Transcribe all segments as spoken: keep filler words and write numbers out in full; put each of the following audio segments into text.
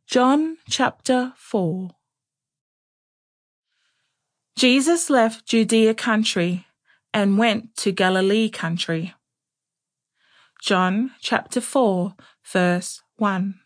John chapter four. Jesus left Judea country and went to Galilee country. John chapter four, verse one.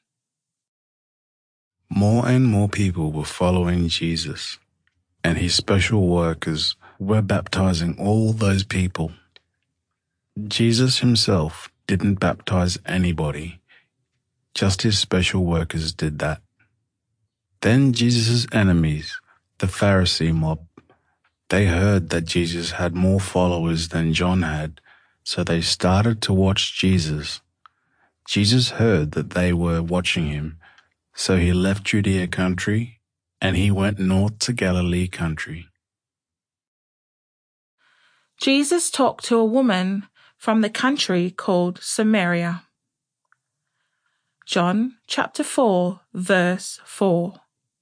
More and more people were following Jesus, and his special workers were baptizing all those people. Jesus himself didn't baptize anybody, just his special workers did that. Then Jesus' enemies, the Pharisee mob, they heard that Jesus had more followers than John had, so they started to watch Jesus. Jesus heard that they were watching him, so he left Judea country and he went north to Galilee country. Jesus talked to a woman from the country called Samaria. John chapter four, verse four.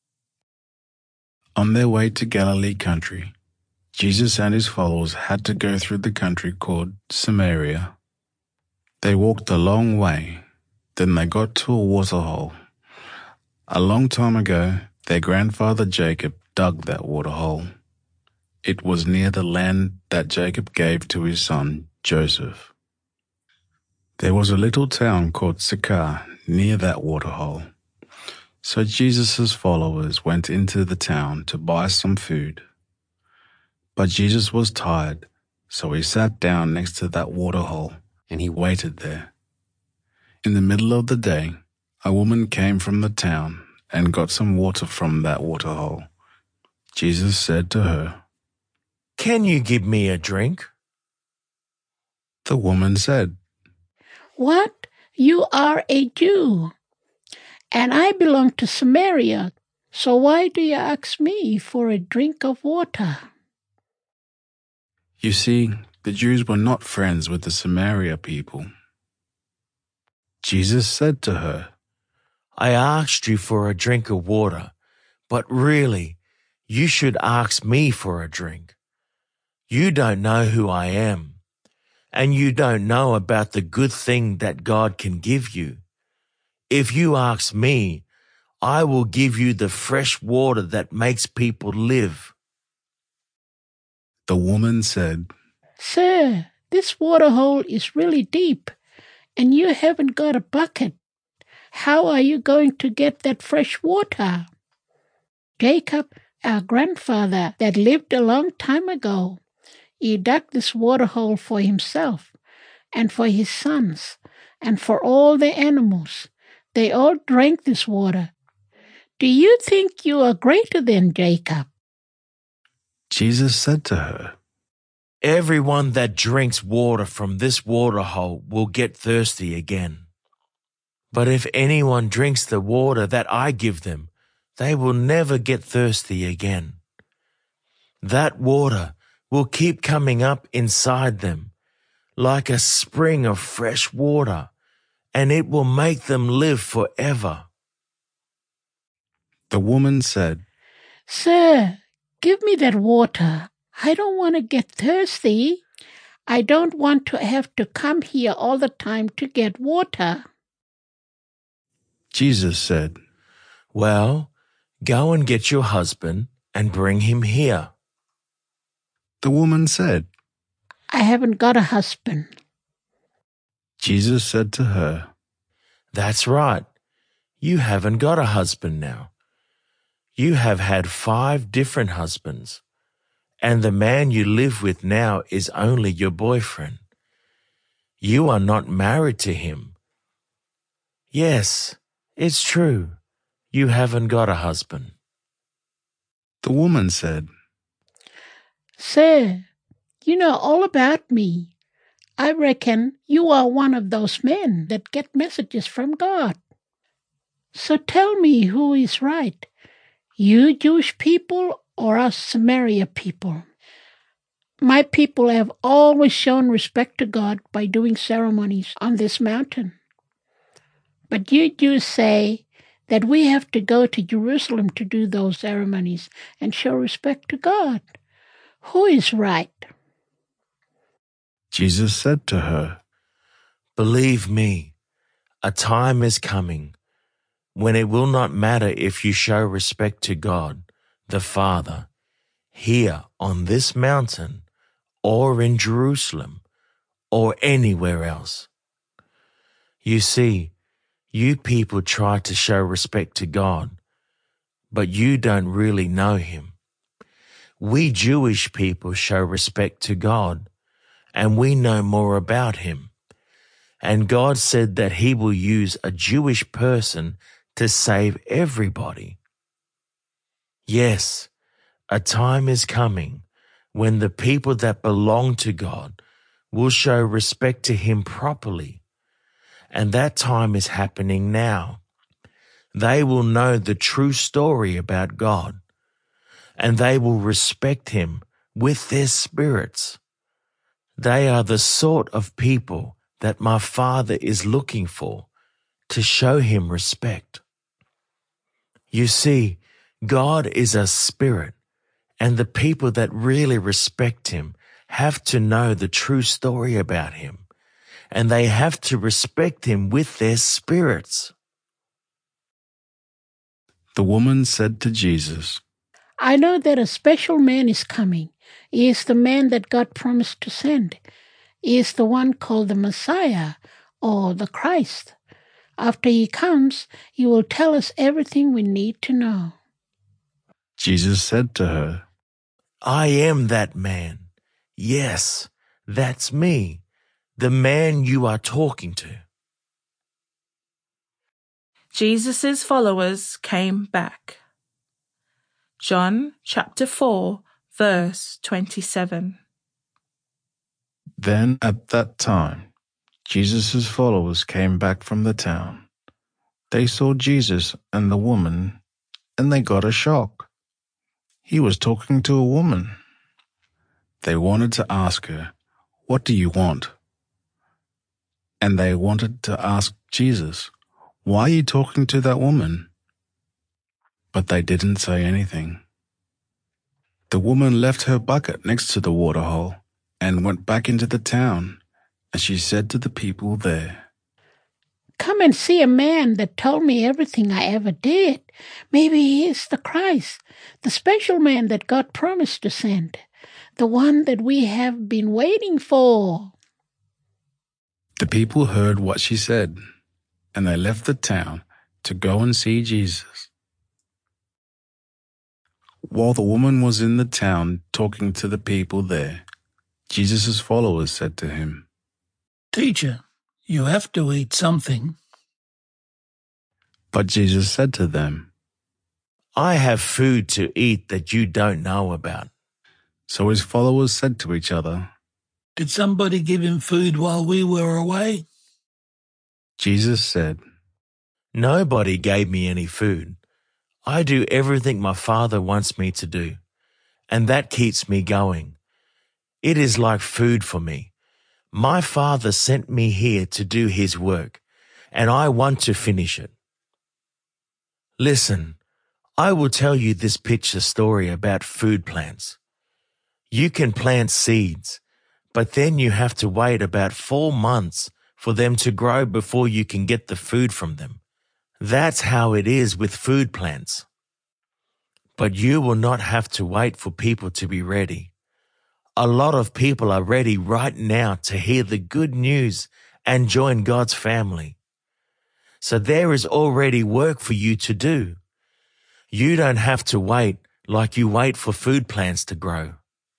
On their way to Galilee country, Jesus and his followers had to go through the country called Samaria. They walked a long way, then they got to a waterhole. A long time ago, their grandfather Jacob dug that waterhole. It was near the land that Jacob gave to his son Joseph. There was a little town called Sychar near that waterhole. So Jesus' followers went into the town to buy some food. But Jesus was tired, so he sat down next to that waterhole and he waited there. In the middle of the day, a woman came from the town and got some water from that waterhole. Jesus said to her, "Can you give me a drink?" The woman said, "What? You are a Jew, and I belong to Samaria, so why do you ask me for a drink of water?" You see, the Jews were not friends with the Samaria people. Jesus said to her, "I asked you for a drink of water, but really, you should ask me for a drink. You don't know who I am, and you don't know about the good thing that God can give you. If you ask me, I will give you the fresh water that makes people live." The woman said, "Sir, this waterhole is really deep, and you haven't got a bucket. How are you going to get that fresh water? Jacob, our grandfather that lived a long time ago, he dug this waterhole for himself and for his sons and for all the animals. They all drank this water. Do you think you are greater than Jacob?" Jesus said to her, Everyone that drinks water from this waterhole will get thirsty again. But if anyone drinks the water that I give them, they will never get thirsty again. That water will keep coming up inside them like a spring of fresh water, and it will make them live forever. The woman said, "Sir, give me that water. I don't want to get thirsty. I don't want to have to come here all the time to get water." Jesus said, Well, go and get your husband and bring him here. The woman said, "I haven't got a husband." Jesus said to her, That's right. You haven't got a husband now. You have had five different husbands, and the man you live with now is only your boyfriend. You are not married to him. Yes, it's true. You haven't got a husband. The woman said, "Sir, you know all about me. I reckon you are one of those men that get messages from God. So tell me who is right, you Jewish people or us Samaria people? My people have always shown respect to God by doing ceremonies on this mountain. But you Jews say that we have to go to Jerusalem to do those ceremonies and show respect to God. Who is right?" Jesus said to her, Believe me, a time is coming when it will not matter if you show respect to God, the Father, here on this mountain, or in Jerusalem, or anywhere else. You see, you people try to show respect to God, but you don't really know Him. We Jewish people show respect to God, and we know more about Him. And God said that He will use a Jewish person to save everybody. Yes, a time is coming when the people that belong to God will show respect to Him properly. And that time is happening now. They will know the true story about God, and they will respect Him with their spirits. They are the sort of people that my Father is looking for to show Him respect. You see, God is a spirit, and the people that really respect Him have to know the true story about Him, and they have to respect Him with their spirits. The woman said to Jesus, I know that a special man is coming. He is the man that God promised to send. He is the one called the Messiah, or the Christ. After He comes, He will tell us everything we need to know. Jesus said to her, I am that man. Yes, that's me, the man you are talking to. Jesus' followers came back. John chapter four, verse twenty-seven. Then at that time, Jesus' followers came back from the town. They saw Jesus and the woman, and they got a shock. He was talking to a woman. They wanted to ask her, What do you want? And they wanted to ask Jesus, Why are you talking to that woman? But they didn't say anything. The woman left her bucket next to the waterhole and went back into the town, and she said to the people there, Come and see a man that told me everything I ever did. Maybe he is the Christ, the special man that God promised to send, the one that we have been waiting for. The people heard what she said, and they left the town to go and see Jesus. While the woman was in the town talking to the people there, Jesus' followers said to him, Teacher, you have to eat something. But Jesus said to them, I have food to eat that you don't know about. So his followers said to each other, Did somebody give him food while we were away? Jesus said, Nobody gave me any food. I do everything my Father wants me to do, and that keeps me going. It is like food for me. My Father sent me here to do His work, and I want to finish it. Listen, I will tell you this picture story about food plants. You can plant seeds, but then you have to wait about four months for them to grow before you can get the food from them. That's how it is with food plants. But you will not have to wait for people to be ready. A lot of people are ready right now to hear the good news and join God's family. So there is already work for you to do. You don't have to wait like you wait for food plants to grow.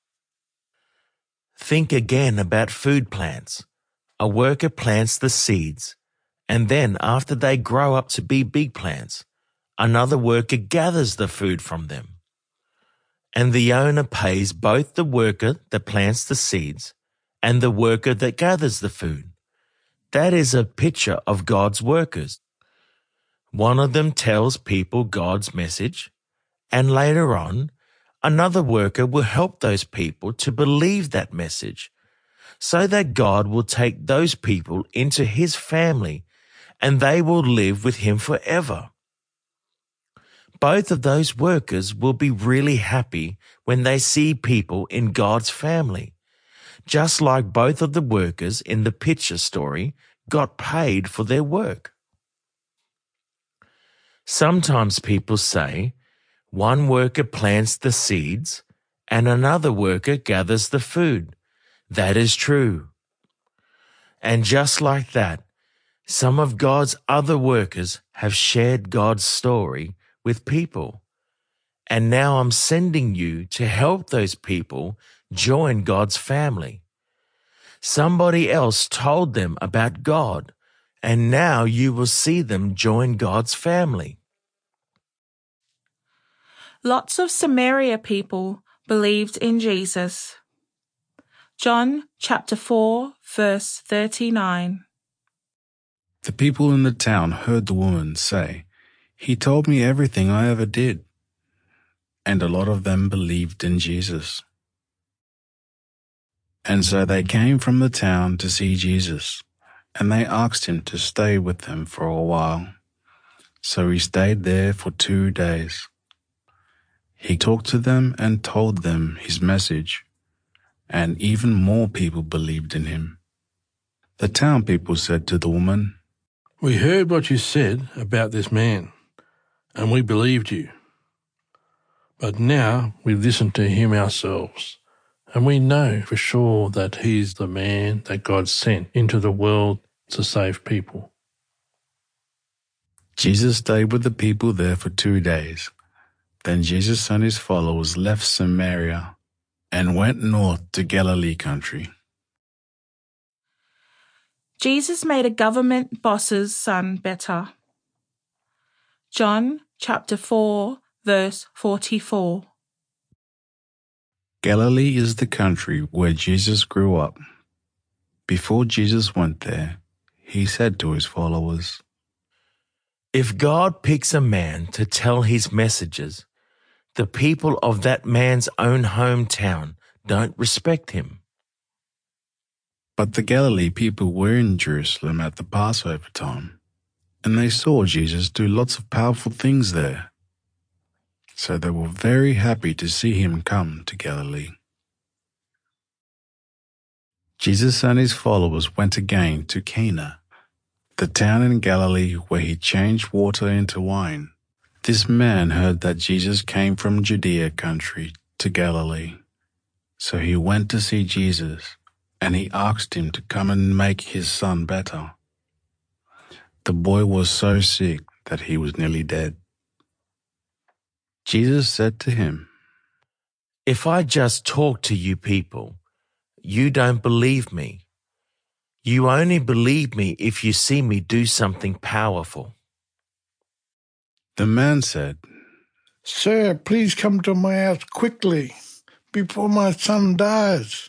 Think again about food plants. A worker plants the seeds, and then after they grow up to be big plants, another worker gathers the food from them. And the owner pays both the worker that plants the seeds and the worker that gathers the food. That is a picture of God's workers. One of them tells people God's message, and later on, another worker will help those people to believe that message, so that God will take those people into His family and they will live with Him forever. Both of those workers will be really happy when they see people in God's family, just like both of the workers in the picture story got paid for their work. Sometimes people say, one worker plants the seeds and another worker gathers the food. That is true. And just like that, some of God's other workers have shared God's story with people. And now I'm sending you to help those people join God's family. Somebody else told them about God, and now you will see them join God's family. Lots of Samaria people believed in Jesus. John chapter four, verse thirty-nine. The people in the town heard the woman say, "He told me everything I ever did." And a lot of them believed in Jesus. And so they came from the town to see Jesus, and they asked him to stay with them for a while. So he stayed there for two days. He talked to them and told them his message, and even more people believed in him. The town people said to the woman, "We heard what you said about this man, and we believed you. But now we listen to him ourselves, and we know for sure that he's the man that God sent into the world to save people." Jesus stayed with the people there for two days. Then Jesus and his followers left Samaria and went north to Galilee country. Jesus made a government boss's son better. John chapter four, verse forty-four. Galilee is the country where Jesus grew up. Before Jesus went there, he said to his followers, If God picks a man to tell his messages, the people of that man's own hometown don't respect him. But the Galilee people were in Jerusalem at the Passover time, and they saw Jesus do lots of powerful things there. So they were very happy to see him come to Galilee. Jesus and his followers went again to Cana, the town in Galilee where he changed water into wine. This man heard that Jesus came from Judea country to Galilee. So he went to see Jesus, and he asked him to come and make his son better. The boy was so sick that he was nearly dead. Jesus said to him, If I just talk to you people, you don't believe me. You only believe me if you see me do something powerful. The man said, "Sir, please come to my house quickly, before my son dies."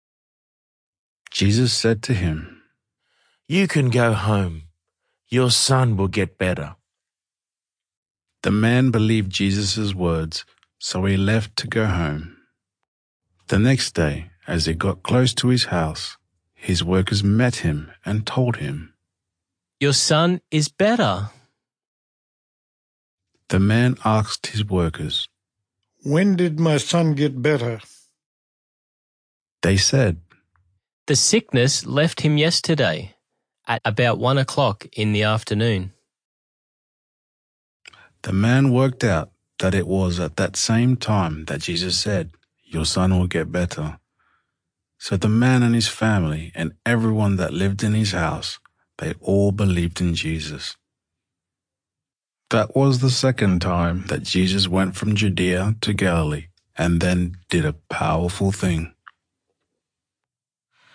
Jesus said to him, You can go home. Your son will get better. The man believed Jesus' words, so he left to go home. The next day, as he got close to his house, his workers met him and told him, Your son is better. The man asked his workers, "When did my son get better?" They said, The sickness left him yesterday at about one o'clock in the afternoon. The man worked out that it was at that same time that Jesus said, Your son will get better. So the man and his family and everyone that lived in his house, they all believed in Jesus. That was the second time that Jesus went from Judea to Galilee and then did a powerful thing.